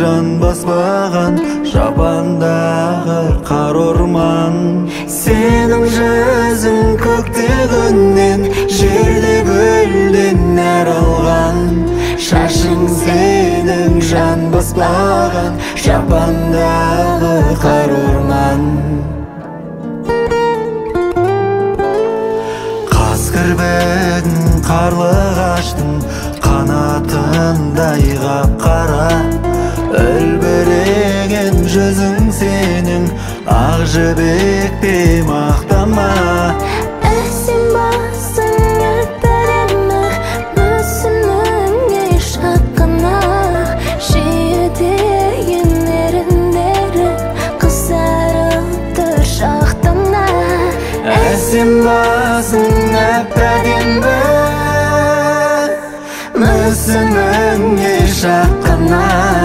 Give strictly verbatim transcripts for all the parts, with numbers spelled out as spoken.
жан баспаған жапандағы қар орман. Сенің жүзің көкте күннен, жерде гүлден нәр алған. Шашың сенің жан баспаған жапандағы қар орман. Қас кірпігің қарлығаштың қанатындай қап-қара. Үлбіреген жүзің сенің ақ жібекте мақтама. Әсем басың әппәдемі, мүсініңе шаққана. Жиедейін еріндері қызарып тұр шақтана. Әсем басың әппәдемі, мүсініңе шаққана.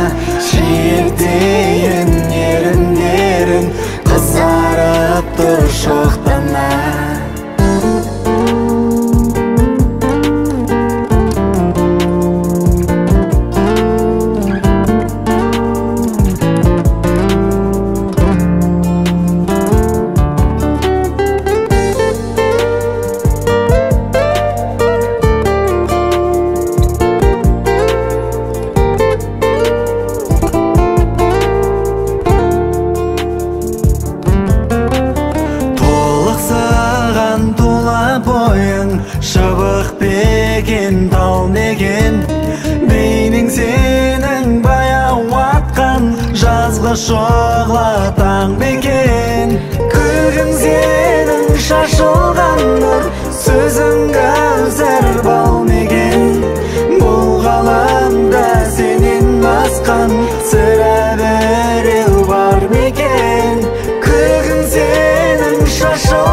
Жиедейін еріндерің қызарып тұр шоқтана. Шыбық бекен тал мекен, бейнең сенің баяу атқан жазғы шоғла таң бекен. Күлгің сенің шашылған нұр, сөзің кәусар бал мекен. Бұл ғаламда сенен басқан сірә біреу бар мекен. Күлгің сенің шашылған